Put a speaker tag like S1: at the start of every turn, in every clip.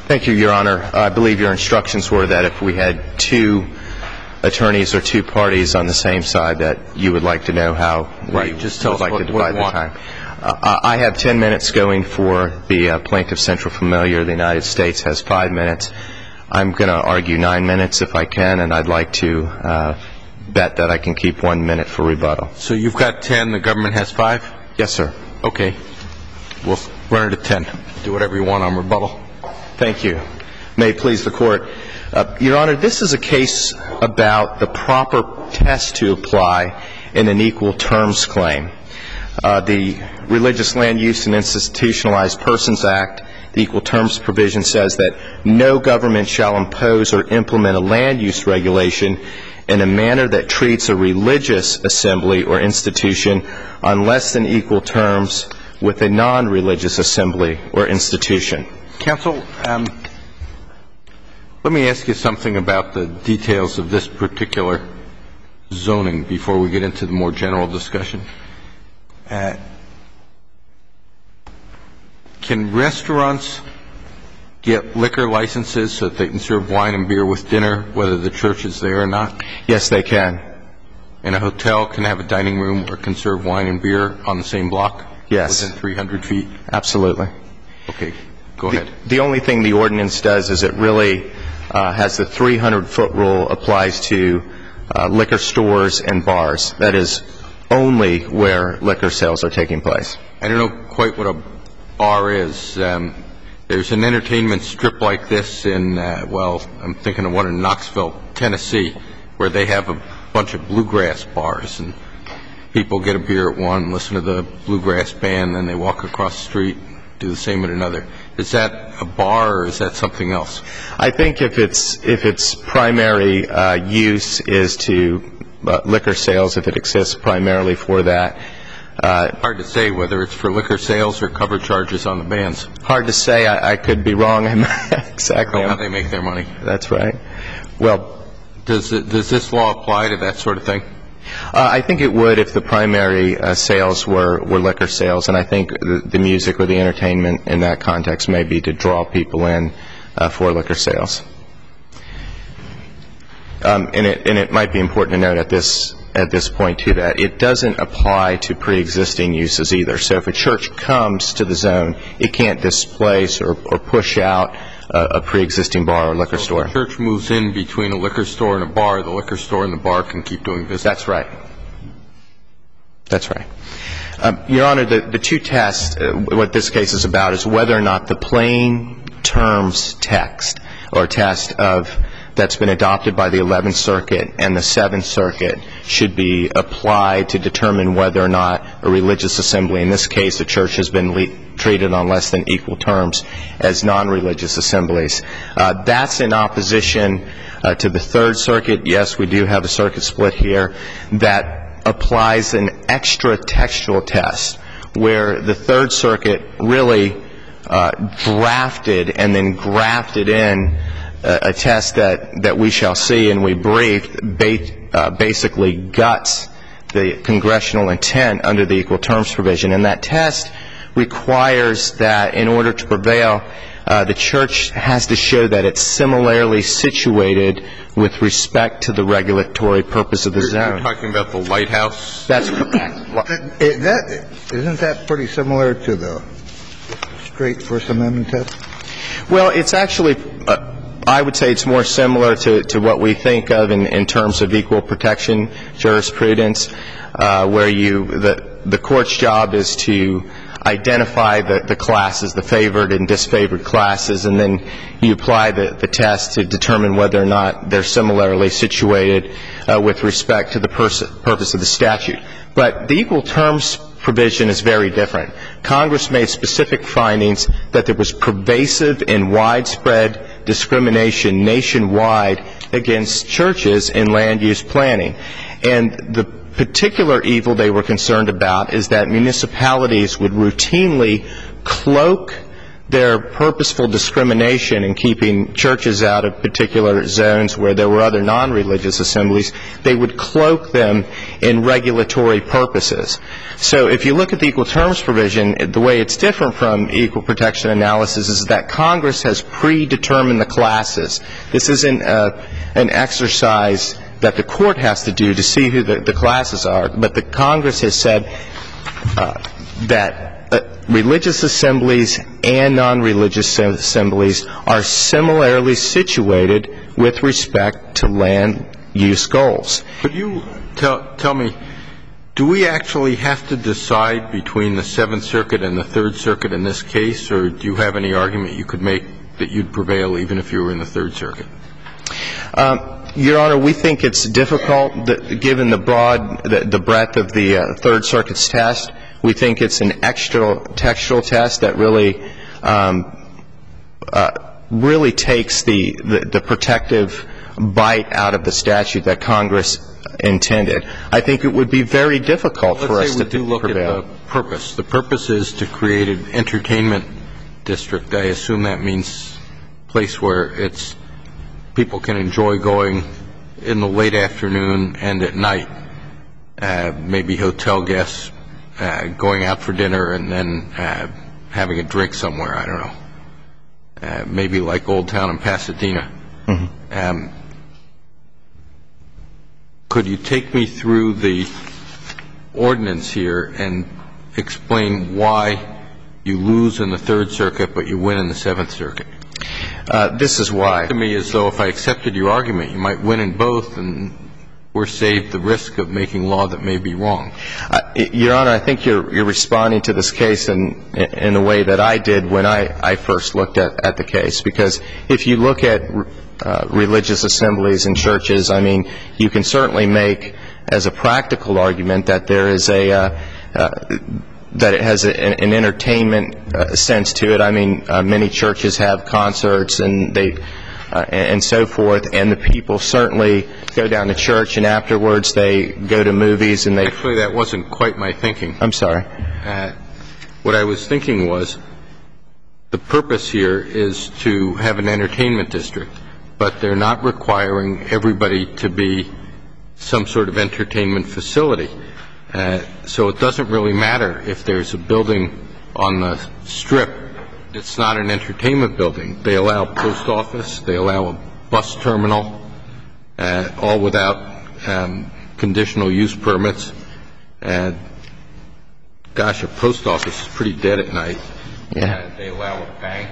S1: Thank you, Your Honor. I believe your instructions were that if we had two attorneys or two parties on the same side, that you would like to know how we would like to divide the time. I have 10 minutes going for the Plaintiff Central Familiar. The United States has 5 minutes. I'm going to argue 9 minutes if I can, and I'd like to bet that I can keep 1 minute for rebuttal.
S2: So you've got 10, the government has 5?
S1: Yes, sir.
S2: Okay. We'll run it at 10. Do whatever you want on rebuttal.
S1: Thank you. May it please the Court. Your Honor, this is a case about the proper test to apply in an equal terms claim. The Religious Land Use and Institutionalized Persons Act, the equal terms provision, says that no government shall impose or implement a land use regulation in a manner that treats a religious assembly or institution on less than equal terms with a non-religious assembly or institution.
S2: Counsel, let me ask you something about the details of this particular zoning before we get into the more general discussion. Can restaurants get liquor licenses so that they can serve wine and beer with dinner, whether the church is there or not?
S1: Yes, they can.
S2: And a hotel can have a dining room or can serve wine and beer on the same block?
S1: Yes.
S2: Within 300 feet?
S1: Absolutely.
S2: Okay. Go ahead.
S1: The only thing the ordinance does is it really has the 300-foot rule applies to liquor stores and bars. That is only where liquor sales are taking place.
S2: I don't know quite what a bar is. There's an entertainment strip like this in, I'm thinking of one in Knoxville, Tennessee, where they have a bunch of bluegrass bars, and people get a beer at one, listen to the bluegrass band, then they walk across the street, do the same at another. Is that a bar or is that something else?
S1: I think if its primary use is to liquor sales, if it exists primarily for that.
S2: Hard to say whether it's for liquor sales or cover charges on the bands.
S1: Hard to say. I could be wrong. Exactly.
S2: How they make their money.
S1: That's right. Well,
S2: does this law apply to that sort of thing?
S1: I think it would if the primary sales were liquor sales, and I think the music or the entertainment in that context may be to draw people in for liquor sales. And it might be important to note at this point, too, that it doesn't apply to pre-existing uses either. So if a church comes to the zone, it can't displace or push out a pre-existing bar or liquor store.
S2: If a church moves in between a liquor store and a bar, the liquor store and the bar can keep doing business.
S1: That's right. That's right. Your Honor, the two tests, what this case is about, is whether or not the plain terms text or test that's been adopted by the 11th Circuit and the 7th Circuit should be applied to determine whether or not a religious assembly, in this case a church, has been treated on less than equal terms as non-religious assemblies. That's in opposition to the 3rd Circuit. Yes, we do have a circuit split here that applies an extra textual test where the 3rd Circuit really drafted and then grafted in a test that we shall see and we briefed basically guts the congressional intent under the equal terms provision. And that test requires that in order to prevail, the church has to show that it's similarly situated with respect to the regulatory purpose of the zone.
S2: You're talking about the lighthouse?
S1: That's correct.
S3: Isn't that pretty similar to the straight First Amendment test?
S1: Well, it's actually, I would say it's more similar to what we think of in terms of equal protection jurisprudence, where the court's job is to identify the classes, the favored and disfavored classes, and then you apply the test to determine whether or not they're similarly situated with respect to the purpose of the statute. But the equal terms provision is very different. Congress made specific findings that there was pervasive and widespread discrimination nationwide against churches in land use planning. And the particular evil they were concerned about is that municipalities would routinely cloak their purposeful discrimination in keeping churches out of particular zones where there were other non-religious assemblies, they would cloak them in regulatory purposes. So if you look at the equal terms provision, the way it's different from equal protection analysis is that Congress has predetermined the classes. This isn't an exercise that the court has to do to see who the classes are, but the Congress has said that religious assemblies and non-religious assemblies are similarly situated with respect to land use goals.
S2: Could you tell me, do we actually have to decide between the Seventh Circuit and the Third Circuit in this case, or do you have any argument you could make that you'd prevail even if you were in the Third Circuit?
S1: Your Honor, we think it's difficult, given the breadth of the Third Circuit's test. We think it's an extra textual test that really takes the protective bite out of the statute that Congress intended. I think it would be very difficult for us to prevail.
S2: Let's say we do look at the purpose. The purpose is to create an entertainment district. I assume that means a place where people can enjoy going in the late afternoon and at night. Maybe hotel guests going out for dinner and then having a drink somewhere. I don't know. Maybe like Old Town in Pasadena. Mm-hmm. Could you take me through the ordinance here and explain why you lose in the Third Circuit but you win in the Seventh Circuit?
S1: This is why.
S2: It seems to me as though if I accepted your argument, you might win in both and we're saved the risk of making law that may be wrong. Your
S1: Honor, I think you're responding to this case in the way that I did when I first looked at the case. Because if you look at religious assemblies and churches, I mean, you can certainly make as a practical argument that there is that it has an entertainment sense to it. I mean, many churches have concerts and so forth, and the people certainly go down to church and afterwards they go to movies and they...
S2: Actually, that wasn't quite my thinking.
S1: I'm sorry.
S2: What I was thinking was the purpose here is to have an entertainment district, but they're not requiring everybody to be some sort of entertainment facility. So it doesn't really matter if there's a building on the Strip that's not an entertainment building. They allow a post office, they allow a bus terminal, all without conditional use permits. Gosh, a post office is pretty dead at night.
S1: Yeah.
S2: They allow a bank.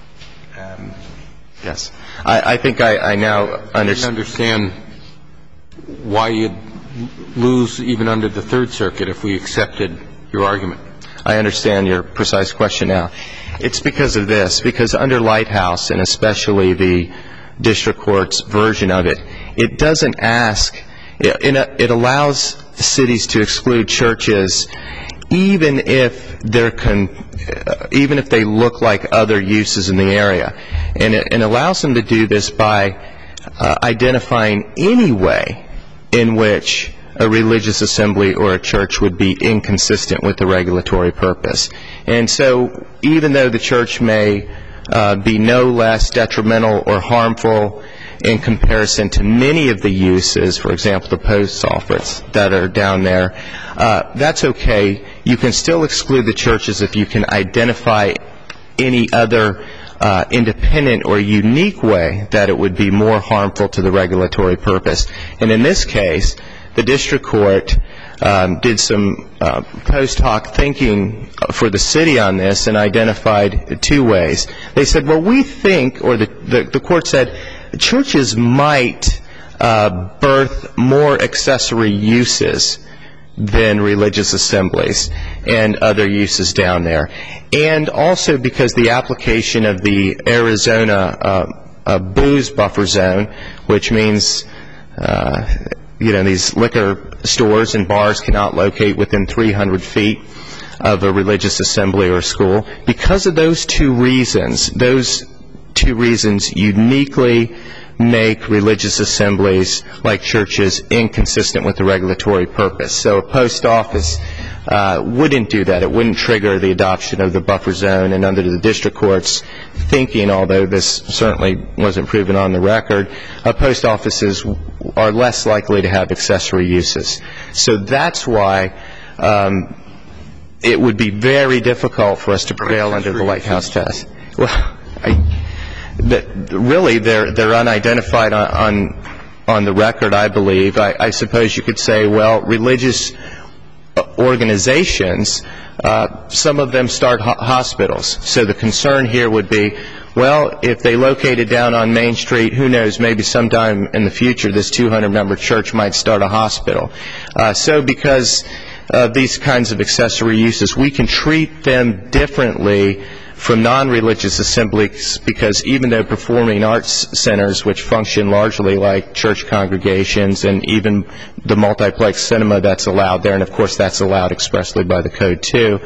S1: Yes. I think I now
S2: understand why you'd lose even under the Third Circuit if we accepted your argument.
S1: I understand your precise question now. It's because of this. Because under Lighthouse, and especially the district court's version of it, it doesn't ask, it allows cities to exclude churches even if they look like other uses in the area. And it allows them to do this by identifying any way in which a religious assembly or a church would be inconsistent with the regulatory purpose. And so even though the church may be no less detrimental or harmful in comparison to many of the uses, for example, the post office that are down there, that's okay. You can still exclude the churches if you can identify any other independent or unique way that it would be more harmful to the regulatory purpose. And in this case, the district court did some post hoc thinking for the city on this and identified two ways. They said, well, we think, or the court said, churches might birth more accessory uses than religious assemblies and other uses down there. And also because the application of the Arizona booze buffer zone, which means these liquor stores and bars cannot locate within 300 feet of a religious assembly or school. Because of those two reasons uniquely make religious assemblies like churches inconsistent with the regulatory purpose. So a post office wouldn't do that. It wouldn't trigger the adoption of the buffer zone. And under the district court's thinking, although this certainly wasn't proven on the record, post offices are less likely to have accessory uses. So that's why it would be very difficult for us to prevail under the Lighthouse test. Well, really, they're unidentified on the record, I believe. I suppose you could say, well, religious organizations, some of them start hospitals. So the concern here would be, well, if they located down on Main Street, who knows, maybe sometime in the future this 200-member church might start a hospital. So because of these kinds of accessory uses, we can treat them differently from non-religious assemblies, because even though performing arts centers, which function largely like church congregations, and even the multiplex cinema that's allowed there, and of course that's allowed expressly by the code too,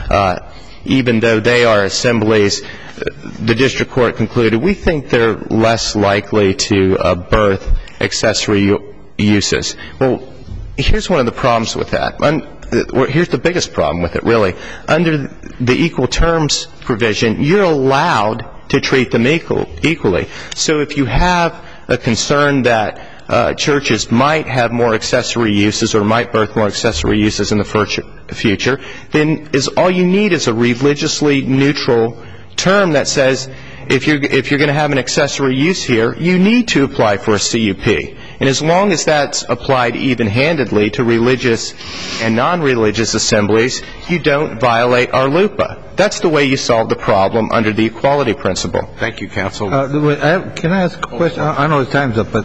S1: even though they are assemblies, the district court concluded we think they're less likely to birth accessory uses. Well, here's one of the problems with that. Here's the biggest problem with it, really. Under the equal terms provision, you're allowed to treat them equally. So if you have a concern that churches might have more accessory uses or might birth more accessory uses in the future, then all you need is a religiously neutral term that says if you're going to have an accessory use here, you need to apply for a CUP. And as long as that's applied even-handedly to religious and non-religious assemblies, you don't violate our LUPA. That's the way you solve the problem under the equality principle.
S2: Thank you, counsel.
S3: Can I ask a question? I know the time's up, but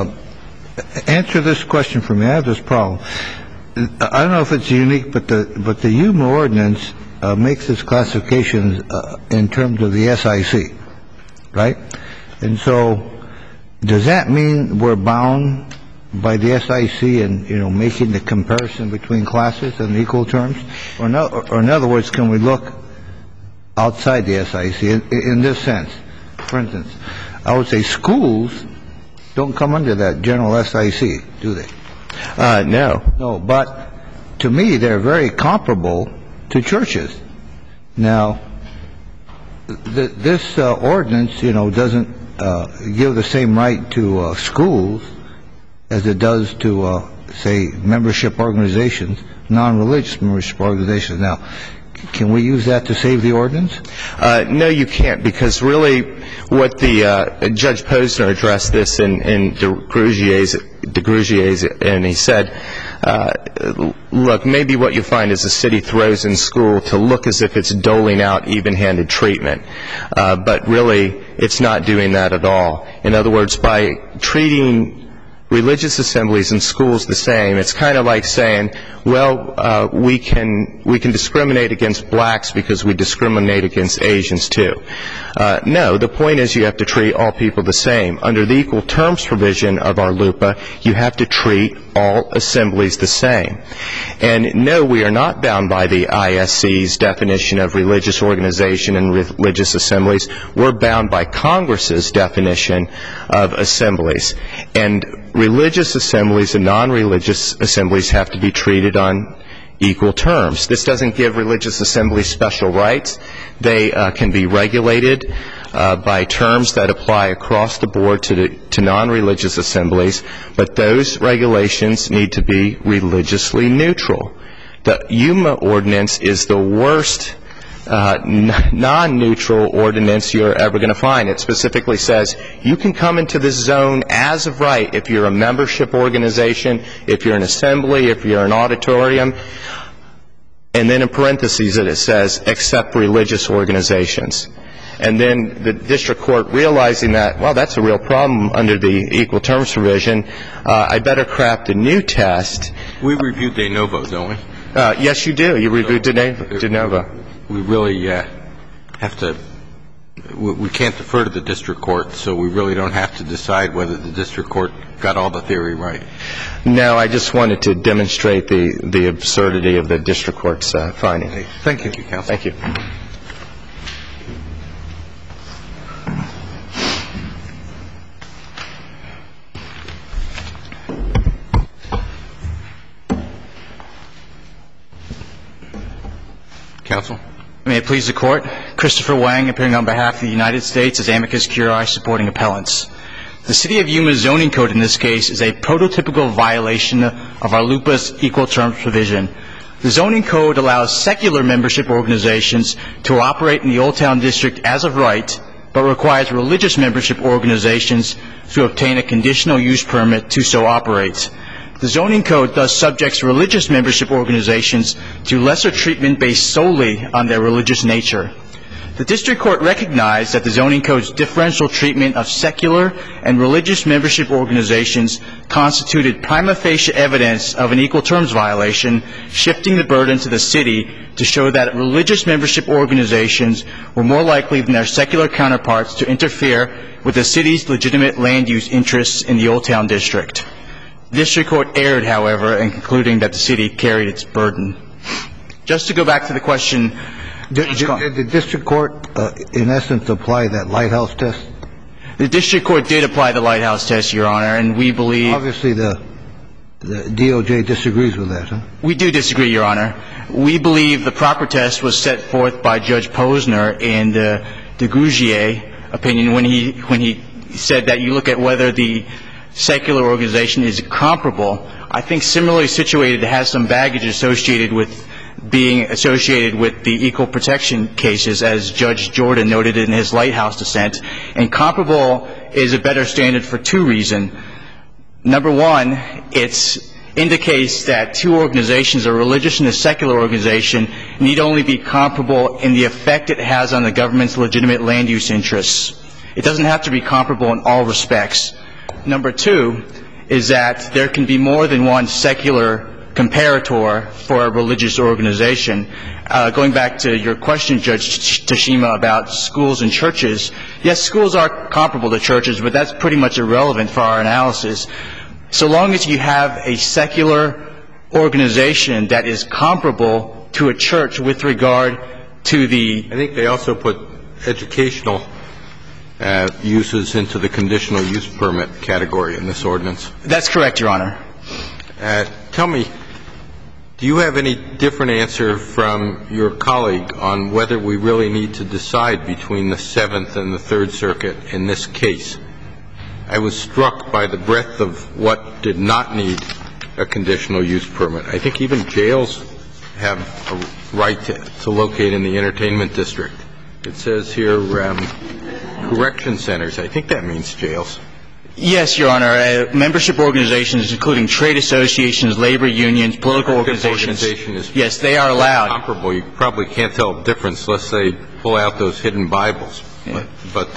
S3: answer this question for me. I have this problem. I don't know if it's unique, but the Yuma ordinance makes its classifications in terms of the SIC, right? And so does that mean we're bound by the SIC and, making the comparison between classes in equal terms? Or in other words, can we look outside the SIC in this sense? For instance, I would say schools don't come under that general SIC, do they?
S1: No.
S3: No, but to me, they're very comparable to churches. Now, this ordinance, doesn't give the same right to schools as it does to, say, membership organizations, non-religious membership organizations. Now, can we use that to save the ordinance?
S1: No, you can't, because really what the Judge Posner addressed this in de Grugier's, and he said, look, maybe what you find is the city throws in school to look as if it's doling out even-handed treatment, but really it's not doing that at all. In other words, by treating religious assemblies and schools the same, it's kind of like saying, well, we can discriminate against blacks because we discriminate against Asians too. No, the point is you have to treat all people the same. Under the equal terms provision of our LUPA, you have to treat all assemblies the same. And no, we are not bound by the ISC's definition of religious organization and religious assemblies. We're bound by Congress's definition of assemblies. And religious assemblies and non-religious assemblies have to be treated on equal terms. This doesn't give religious assemblies special rights. They can be regulated by terms that apply across the board to non-religious assemblies, but those regulations need to be religiously neutral. The Yuma ordinance is the worst non-neutral ordinance you're ever going to find. It specifically says you can come into this zone as of right if you're a membership organization, if you're an assembly, if you're an auditorium, and then in parentheses it says except religious organizations. And then the district court, realizing that, well, that's a real problem under the equal terms provision, I better craft a new test.
S2: We reviewed de novo, don't we?
S1: Yes, you do. You reviewed de novo.
S2: We really have to we can't defer to the district court, so we really don't have to decide whether the district court got all the theory right.
S1: No, I just wanted to demonstrate the absurdity of the district court's finding.
S3: Thank you.
S2: Thank you, counsel.
S1: Thank you.
S2: counsel.
S4: May it please the Court. Christopher Wang, appearing on behalf of the United States as amicus curiae supporting appellants. The City of Yuma's zoning code in this case is a prototypical violation of our LUPA's equal terms provision. The zoning code allows secular membership organizations to operate in the Old Town District as of right, but requires religious membership organizations to obtain a conditional use permit to so operate. The zoning code thus subjects religious membership organizations to lesser treatment based solely on their religious nature. The district court recognized that the zoning code's differential treatment of secular and religious membership organizations constituted prima facie evidence of an equal terms violation, shifting the burden to the city to show that religious membership organizations were more likely than their secular counterparts to interfere with the city's legitimate land use interests in the Old Town District. The district court erred, however, in concluding that the city carried its burden. Just to go back to the question,
S3: did the district court, in essence, apply that lighthouse test?
S4: The district court did apply the lighthouse test, Your Honor, and we believe...
S3: Obviously, the DOJ disagrees with that, huh?
S4: We do disagree, Your Honor. We believe the proper test was set forth by Judge Posner in the de Gougier opinion when he said that you look at whether the secular organization is comparable. I think similarly situated has some baggage associated with being associated with the equal protection cases, as Judge Jordan noted in his lighthouse dissent. And comparable is a better standard for two reasons. Number one, it indicates that two organizations, a religious and a secular organization, need only be comparable in the effect it has on the government's legitimate land use interests. It doesn't have to be comparable in all respects. Number two is that there can be more than one secular comparator for a religious organization. Going back to your question, Judge Tashima, about schools and churches, yes, schools are comparable to churches, but that's pretty much irrelevant for our analysis. So long as you have a secular organization that is comparable to a church with regard to the...
S2: I think they also put educational uses into the conditional use permit category in this ordinance.
S4: That's correct, Your Honor.
S2: Tell me, do you have any different answer from your colleague on whether we really need to decide between the Seventh and the Third Circuit in this case? I was struck by the breadth of what did not need a conditional use permit. I think even jails have a right to locate in the entertainment district. It says here correction centers. I think that means jails.
S4: Yes, Your Honor. Membership organizations, including trade associations, labor unions, political organizations, yes, they are allowed.
S2: Comparable. You probably can't tell the difference unless they pull out those hidden Bibles.
S4: Yeah.
S2: But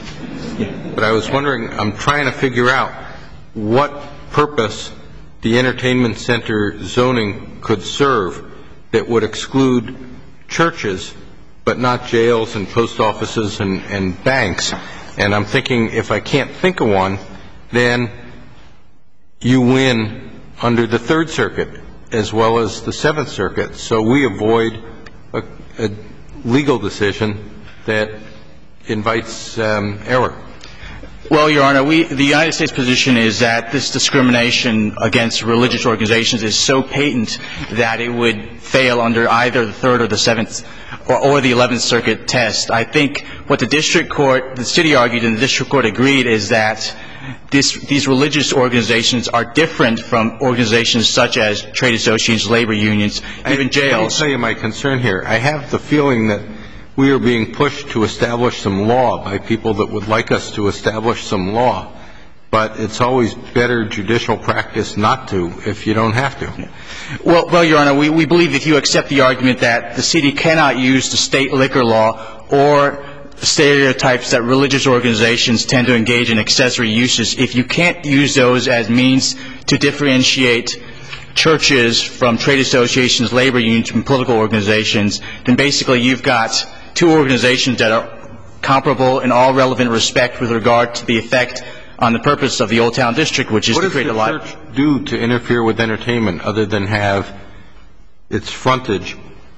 S2: I was wondering, I'm trying to figure out what purpose the entertainment center zoning could serve that would exclude churches but not jails and post offices and banks. And I'm thinking, if I can't think of one, then you win under the Third Circuit as well as the Seventh Circuit. So we avoid a legal decision that invites error.
S4: Well, Your Honor, the United States position is that this discrimination against religious organizations is so patent that it would fail under either the Third or the Seventh or the 11th Circuit test. I think what the district court, the city argued and the district court agreed is that these religious organizations are different from organizations such as trade associations, labor unions, even jails.
S2: Let me tell you my concern here. I have the feeling that we are being pushed to establish some law by people that would like us to establish some law, but it's always better judicial practice not to if you don't have to.
S4: Well, Your Honor, we believe if you accept the argument that the city cannot use the state liquor law or stereotypes that religious organizations tend to engage in accessory uses, if you can't use those as means to differentiate churches from trade associations, labor unions, from political organizations, then basically you've got two organizations that are comparable in all relevant respect with regard to the effect on the purpose of the Old Town District, which is to create a life.
S2: What does the church do to interfere with entertainment other than have its frontage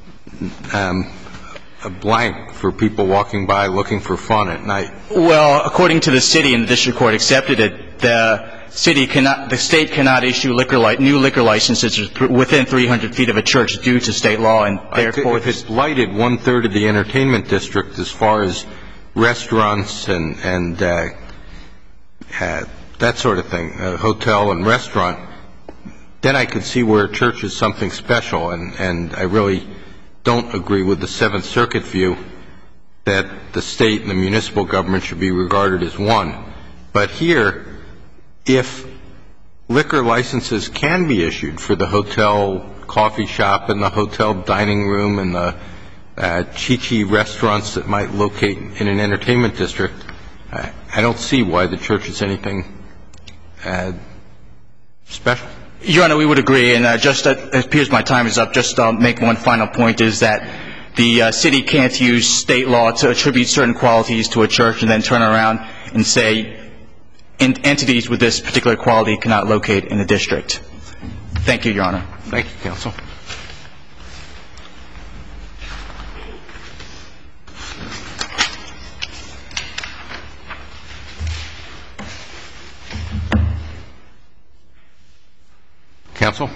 S2: a blank for people walking by looking for fun at night?
S4: Well, according to the city and the district court accepted it, the state cannot issue new liquor licenses within 300 feet of a church due to state law, and therefore
S2: if it's blighted 1/3 of the entertainment district as far as restaurants and that sort of thing, hotel and restaurant, then I could see where a church is something special, and I really don't agree with the Seventh Circuit view that the state and the municipal government should be regarded as one. But here, if liquor licenses can be issued for the hotel coffee shop and the hotel dining room and the chi-chi restaurants that might locate in an entertainment district, I don't see why the church is anything special.
S4: Your Honor, we would agree, and just it appears my time is up. Just make one final point, is that the city can't use state law to attribute certain qualities to a church and then turn around and say entities with this particular quality cannot locate in the district. Thank you, Your Honor.
S2: Thank you, counsel. Counsel?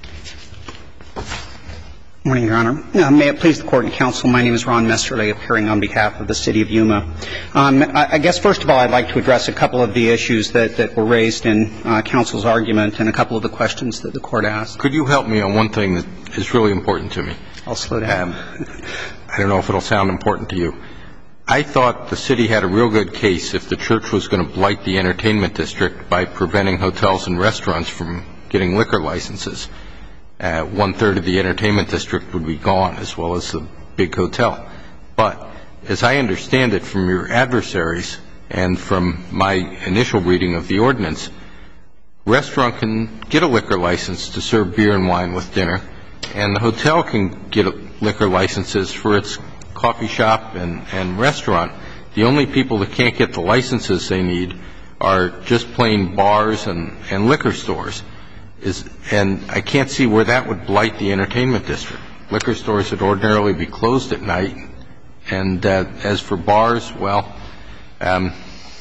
S5: Good morning, Your Honor. May it please the Court and counsel, my name is Ron Mesterly, appearing on behalf of the City of Yuma. I guess, first of all, I'd like to address a couple of the issues that were raised in counsel's argument and a couple of the questions that the Court asked.
S2: Could you help me on one thing that is really important to me?
S5: I'll slow down.
S2: I don't know if it'll sound important to you. I thought the city had a real good case if the church was going to blight the entertainment district by preventing hotels and restaurants from getting liquor licenses. 1/3 of the entertainment district would be gone, as well as the big hotel. But as I understand it from your adversaries and from my initial reading of the ordinance, restaurant can get a liquor license to serve beer and wine with dinner, and the hotel can get liquor licenses for its coffee shop and restaurant. The only people that can't get the licenses they need are just plain bars and liquor stores. And I can't see where that would blight the entertainment district. Liquor stores would ordinarily be closed at night. And as for bars, well, I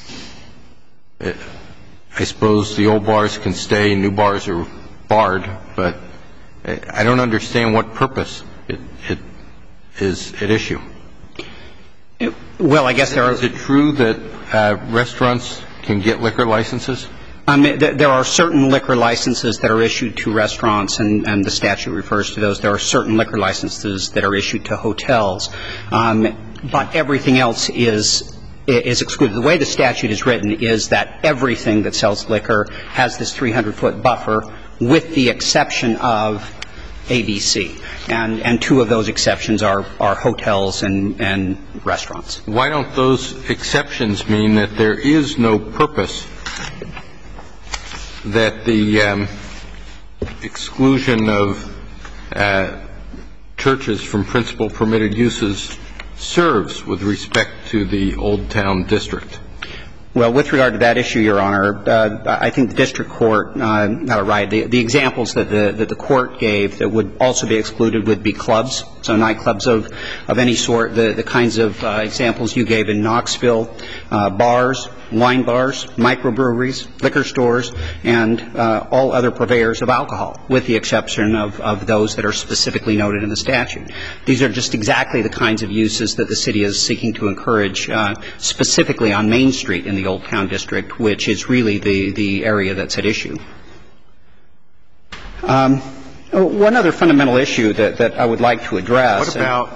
S2: suppose the old bars can stay, new bars are barred, but I don't understand what purpose it is at issue.
S5: Well, I guess there are...
S2: Is it true that restaurants can get liquor licenses?
S5: There are certain liquor licenses that are issued to restaurants, and the statute refers to those. There are certain liquor licenses that are issued to hotels. But everything else is excluded. The way the statute is written is that everything that sells liquor has this 300-foot buffer, with the exception of ABC. And two of those exceptions are hotels and restaurants.
S2: Why don't those exceptions mean that there is no purpose that the exclusion of churches from principal permitted uses serves with respect to the Old Town District?
S5: Well, with regard to that issue, Your Honor, I think the district court got it right. The examples that the court gave that would also be excluded would be clubs, so nightclubs of any sort, the kinds of examples you gave in Knoxville, bars, wine bars, microbreweries, liquor stores, and all other purveyors of alcohol, with the exception of those that are specifically noted in the statute. These are just exactly the kinds of uses that the city is seeking to encourage, specifically on Main Street in the Old Town District, which is really the area that's at issue. One other fundamental issue that I would like to address.
S2: What about,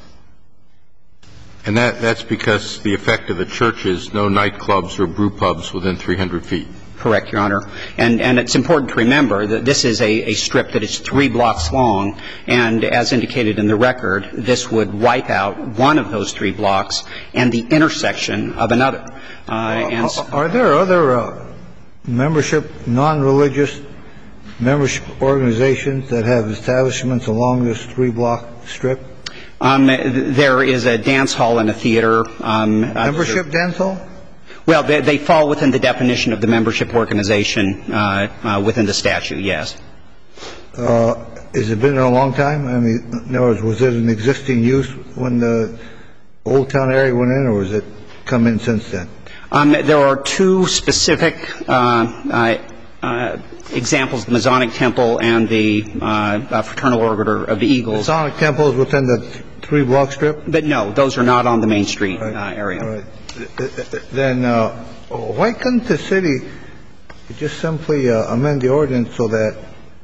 S2: and that's because the effect of the church is no nightclubs or brew pubs within 300 feet.
S5: Correct, Your Honor. And it's important to remember that this is a strip that is 3 blocks long, and as indicated in the record, this would wipe out one of those 3 blocks and the intersection of another.
S3: Are there other membership, non-religious membership organizations that have establishments along this 3-block strip?
S5: There is a dance hall and a theater.
S3: Membership dance hall?
S5: Well, they fall within the definition of the membership organization within the statute, yes.
S3: Has it been there a long time? I mean, in other words, was it an existing use when the Old Town area went in, or has it come in since then?
S5: There are 2 specific examples, the Masonic Temple and the Fraternal Order of the Eagles.
S3: Masonic Temple is within the 3-block strip?
S5: But no, those are not on the Main Street area.
S3: All right. Then why couldn't the city just simply amend the ordinance so that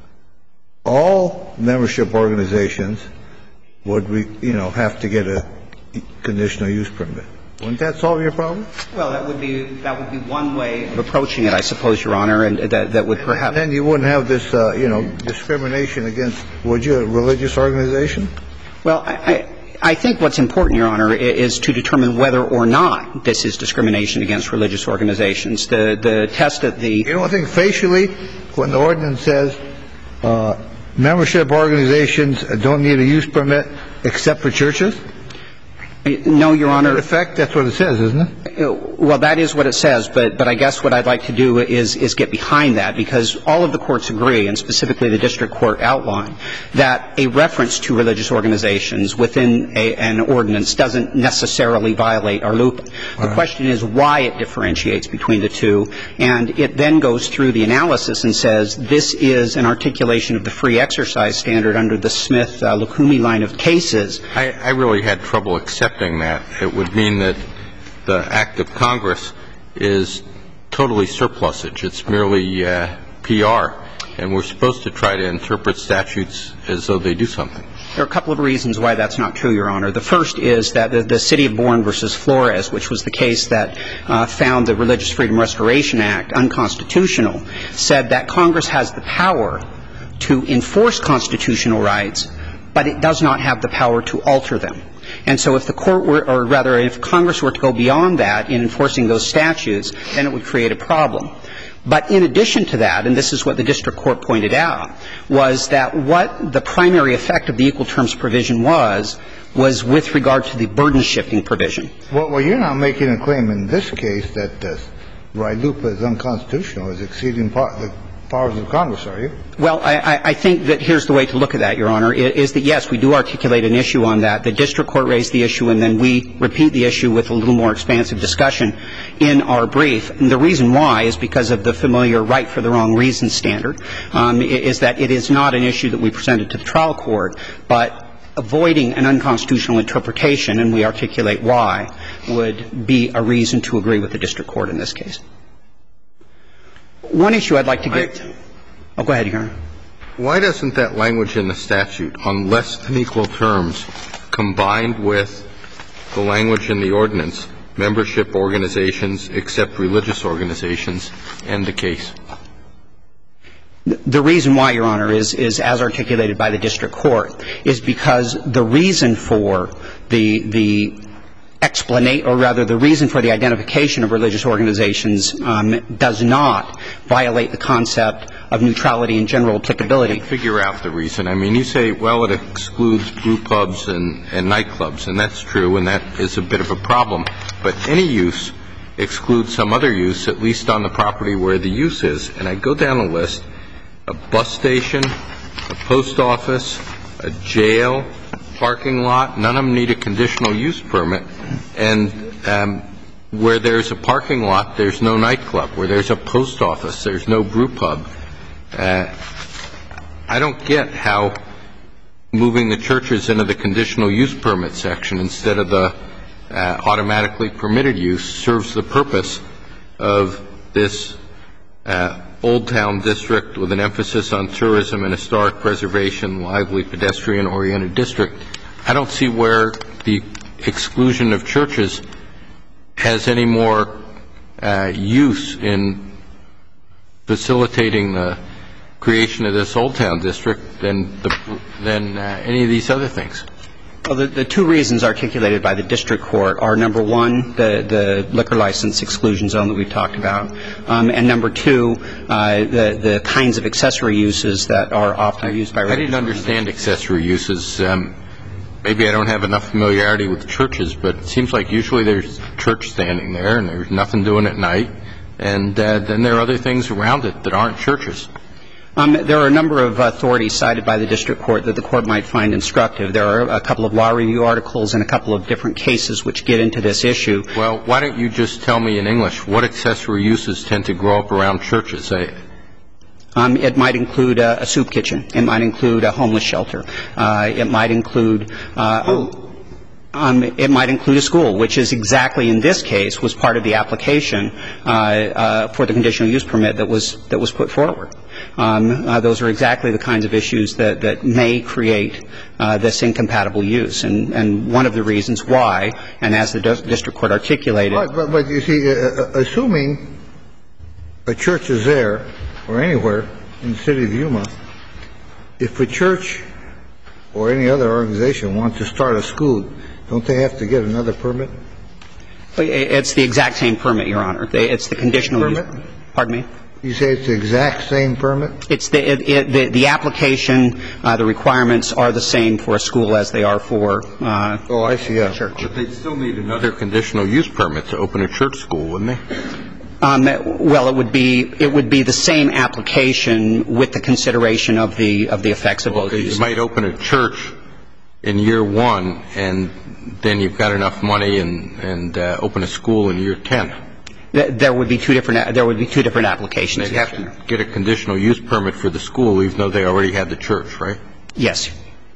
S3: all membership organizations would, have to get a conditional use permit? Wouldn't that solve your problem?
S5: Well, that would be one way of approaching it, I suppose, Your Honor, and that would perhaps.
S3: And then you wouldn't have this, discrimination against, would you, a religious organization?
S5: Well, I think what's important, Your Honor, is to determine whether or not this is discrimination against religious organizations. The test at the.
S3: You don't think facially, when the ordinance says membership organizations don't need a use permit except for churches?
S5: No, Your Honor.
S3: In effect, that's what it says, isn't it?
S5: Well, that is what it says, but I guess what I'd like to do is get behind that, because all of the courts agree, and specifically the district court outlined, that a reference to religious organizations within an ordinance doesn't necessarily violate ARLUPA. The question is why it differentiates between the two, and it then goes through the analysis and says this is an articulation of the free exercise standard under the Smith-Lukumi line of cases.
S2: I really had trouble accepting that. It would mean that the act of Congress is totally surplusage. It's merely PR, and we're supposed to try to interpret statutes as though they do something.
S5: There are a couple of reasons why that's not true, Your Honor. The first is that the City of Bourne versus Flores, which was the case that found the Religious Freedom Restoration Act unconstitutional, said that Congress has the power to enforce constitutional rights, but it does not have the power to alter them. And so if the court were, or rather if Congress were to go beyond that in enforcing those statutes, then it would create a problem. But in addition to that, and this is what the district court pointed out, was that what the primary effect of the equal terms provision was with regard to the burden shifting provision.
S3: Well, you're not making a claim in this case that RILUPA is unconstitutional, is exceeding the powers of Congress, are you?
S5: Well, I think that here's the way to look at that, Your Honor, is that, yes, we do articulate an issue on that. The district court raised the issue, and then we repeat the issue with a little more expansive discussion in our brief. And the reason why is because of the familiar right for the wrong reason standard, is that it is not an issue that we presented to the trial court, but avoiding an unconstitutional interpretation, and we articulate why, would be a reason to agree with the district court in this case. One issue I'd like to get to. Oh, go ahead, Your Honor.
S2: Why doesn't that language in the statute, on less than equal terms, combined with the language in the ordinance, membership organizations except religious organizations, end the case?
S5: The reason why, Your Honor, is as articulated by the district court, is because the reason for the explanation, or rather the reason for the identification of religious organizations does not violate the concept of neutrality and general applicability.
S2: Figure out the reason. I mean, you say, well, it excludes brew pubs and nightclubs, and that's true, and that is a bit of a problem. But any use excludes some other use, at least on the property where the use is. And I go down a list: a bus station, a post office, a jail, parking lot. None of them need a conditional use permit. And where there's a parking lot, there's no nightclub. Where there's a post office, there's no brew pub. I don't get how moving the churches into the conditional use permit section instead of the automatically permitted use serves the purpose of this Old Town district with an emphasis on tourism and historic preservation, lively pedestrian-oriented district. I don't see where the exclusion of churches has any more use in facilitating the creation of this Old Town district than any of these other things.
S5: Well, the two reasons articulated by the district court are, number one, the liquor license exclusion zone that we've talked about, and number two, the kinds of accessory uses that are often used by religious
S2: I didn't understand accessory uses. Maybe I don't have enough familiarity with churches, but it seems like usually there's a church standing there and there's nothing doing at night, and then there are other things around it that aren't churches.
S5: There are a number of authorities cited by the district court that the court might find instructive. There are a couple of law review articles and a couple of different cases which get into this issue.
S2: Well, why don't you just tell me in English what accessory uses tend to grow up around churches?
S5: It might include a soup kitchen. It might include a homeless shelter. It might include it might include a school, which is exactly in this case was part of the application for the conditional use permit that was put forward. Those are exactly the kinds of issues that may create this incompatible use, and one of the reasons why, and as the district court articulated.
S3: But you see, assuming a church is there or anywhere in the city of Yuma, if a church or any other organization wants to start a school, don't they have to get another permit?
S5: It's the exact same permit, Your Honor. It's the conditional use permit. Pardon me?
S3: You say it's the exact same permit?
S5: It's the application, the requirements are the same for a school as they are for
S3: oh, I see. Yeah.
S5: church.
S2: But they'd still need another conditional use permit to open a church school, wouldn't they?
S5: Well, it would be the same application with the consideration of the effects of both uses.
S2: You might open a church in year 1, and then you've got enough money and open a school in year 10.
S5: There would be two different applications.
S2: They'd have to get a conditional use permit for the school, even though they already had the church, right?
S5: Yes.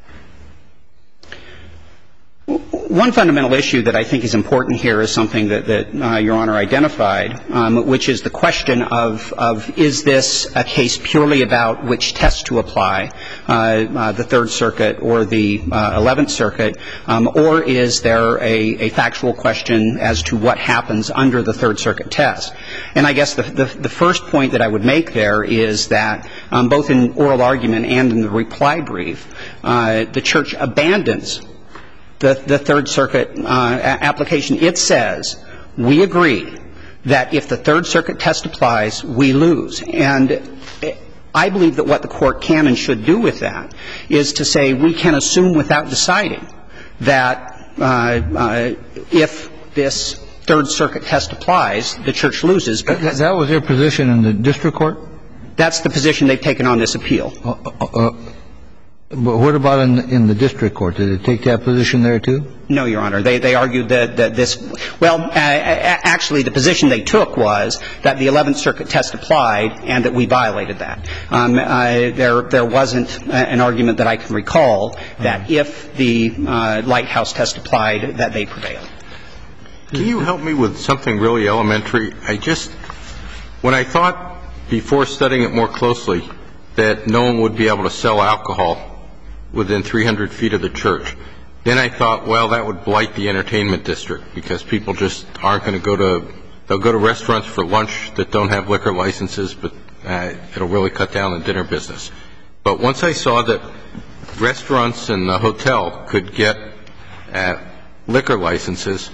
S5: One fundamental issue that I think is important here is something that Your Honor identified, which is the question of is this a case purely about which test to apply, the Third Circuit or the 11th Circuit, or is there a factual question as to what happens under the Third Circuit test? And I guess the first point that I would make there is that both in oral argument and in the reply brief, the Church abandons the Third Circuit application. It says, we agree that if the Third Circuit test applies, we lose. And I believe that what the Court can and should do with that is to say we can assume without deciding that if this Third Circuit test applies, the Church loses.
S3: That was their position in the district court?
S5: That's the position they've taken on this appeal.
S3: But what about in the district court? Did it take that position there, too?
S5: No, Your Honor. They argued that this – well, actually, the position they took was that the 11th Circuit test applied and that we violated that. There wasn't an argument that I can recall that if the Lighthouse test applied, that they prevailed.
S2: Can you help me with something really elementary? When I thought before studying it more closely that no one would be able to sell alcohol within 300 feet of the church, then I thought, well, that would blight the entertainment district because people just aren't going to they'll go to restaurants for lunch that don't have liquor licenses, but it'll really cut down the dinner business. But once I saw that restaurants and the hotel could get liquor licenses,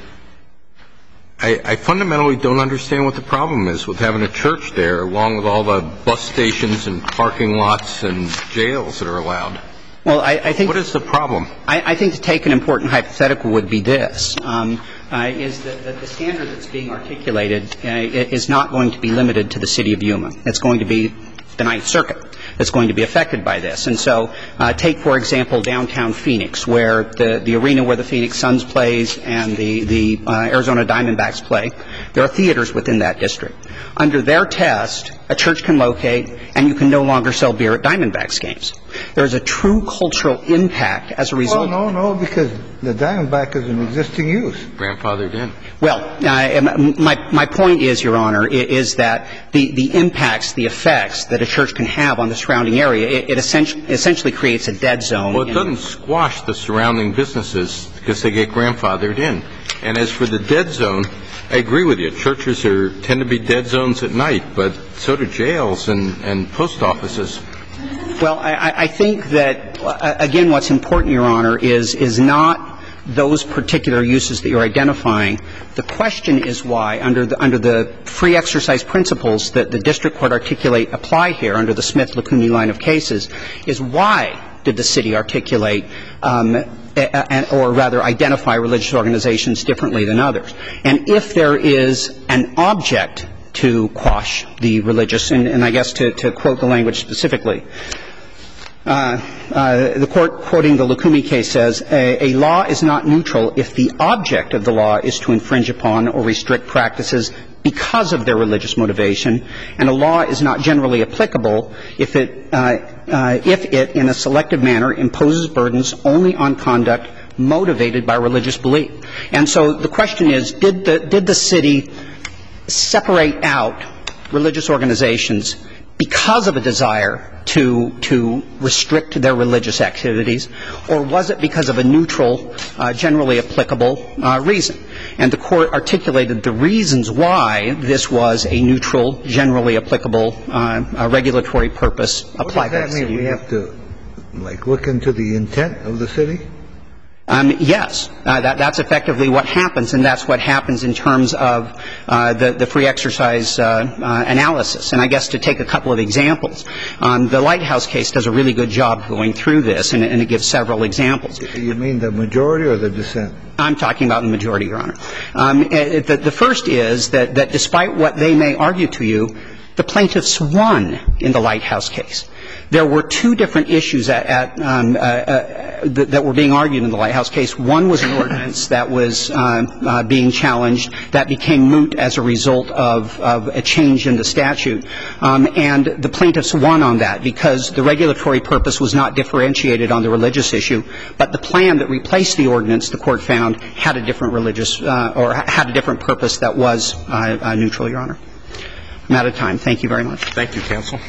S2: I fundamentally don't understand what the problem is with having a church there along with all the bus stations and parking lots and jails that are allowed.
S5: Well, I think –
S2: what is the problem?
S5: I think to take an important hypothetical would be this, is that the standard that's being articulated is not going to be limited to the city of Yuma. It's going to be the Ninth Circuit that's going to be affected by this. And so take, for example, downtown Phoenix, where the arena where the Phoenix Suns plays and the Arizona Diamondbacks play, there are theaters within that district. Under their test, a church can locate and you can no longer sell beer at Diamondbacks games. There is a true cultural impact as a result.
S3: Oh, no, because the Diamondback is an existing use.
S2: Grandfathered in.
S5: Well, my point is, Your Honor, is that the impacts, the effects that a church can have on the surrounding area, it essentially creates a dead zone.
S2: Well, it doesn't squash the surrounding businesses because they get grandfathered in. And as for the dead zone, I agree with you. Churches tend to be dead zones at night, but so do jails and post offices.
S5: Well, I think that, again, what's important, Your Honor, is not those particular uses that you're identifying. The question is why, under the free exercise principles that the district court apply here under the Smith-Lukumi line of cases, is why did the city articulate or rather identify religious organizations differently than others? And if there is an object to quash the religious, and I guess to quote the language specifically, the court, quoting the Lukumi case, says, a law is not neutral if the object of the law is to infringe upon or restrict practices because of their religious motivation, and a law is not generally applicable if it, in a selective manner, imposes burdens only on conduct motivated by religious belief. And so the question is, did the city separate out religious organizations because of a desire to restrict their religious activities, or was it because of a neutral, generally applicable reason? And the Court articulated the reasons why this was a neutral, generally applicable regulatory purpose applied by the city.
S3: Does that mean we have to, like, look into the intent of the city?
S5: Yes. That's effectively what happens, and that's what happens in terms of the free exercise analysis. And I guess to take a couple of examples, the Lighthouse case does a really good job going through this, and it gives several examples.
S3: You mean the majority or the dissent?
S5: I'm talking about the majority, Your Honor. The first is that despite what they may argue to you, the plaintiffs won in the Lighthouse case. There were two different issues that were being argued in the Lighthouse case. One was an ordinance that was being challenged that became moot as a result of a change in the statute. And the plaintiffs won on that because the regulatory purpose was not differentiated on the religious issue, but the plan that replaced the ordinance, the Court found, had a different religious or had a different purpose that was neutral, Your Honor. I'm out of time. Thank you very much.
S2: Thank you, counsel.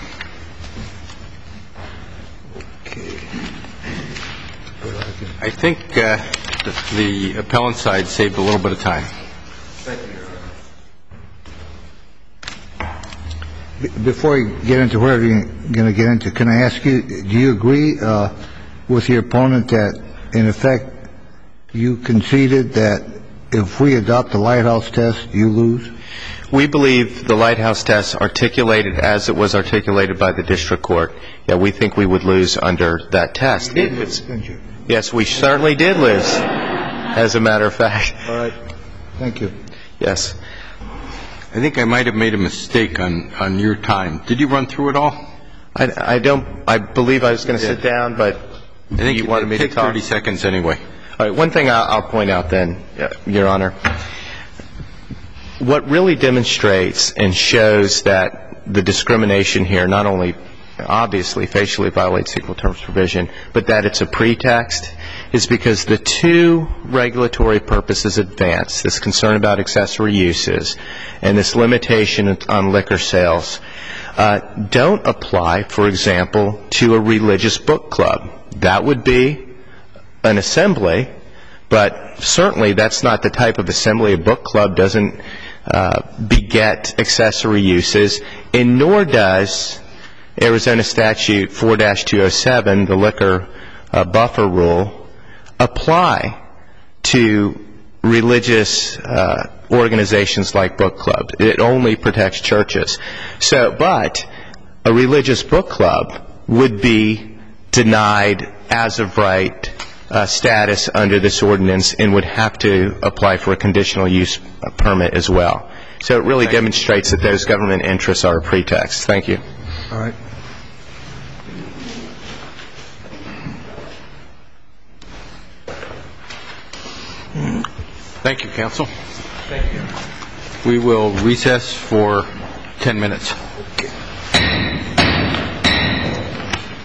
S2: I think the appellant side saved a little bit of time.
S3: Thank you, Your Honor. Before you get into whatever you're going to get into, can I ask you, do you agree with your opponent that, in effect, you conceded that if we adopt the Lighthouse test, you lose?
S1: We believe the Lighthouse test articulated as it was articulated by the district court. Yeah, we think we would lose under that test.
S3: You did lose, didn't you?
S1: Yes, we certainly did lose, as a matter of fact.
S3: All right. Thank you.
S1: Yes.
S2: I think I might have made a mistake on your time. Did you run through it all?
S1: I don't. I believe I was going to sit down, but
S2: I think
S1: you wanted me to
S2: take
S1: talk.
S2: 30 seconds anyway.
S1: All right. One thing I'll point out then, Your Honor. What really demonstrates and shows that the discrimination here not only obviously facially violates equal terms provision, but that it's a pretext, is because the two regulatory purposes advanced, this concern about accessory uses and this limitation on liquor sales, don't apply, for example, to a religious book club. That would be an assembly, but certainly that's not the type of assembly. A book club doesn't beget accessory uses, and nor does Arizona Statute 4-207, the liquor buffer rule, apply to religious organizations like book clubs. It only protects churches. But a religious book club would be denied as of right status under this ordinance and would have to apply for a conditional use permit as well. So it really demonstrates that those government interests are a pretext. Thank you.
S3: All right.
S2: Thank you, counsel. Thank you. We will recess for 10 minutes.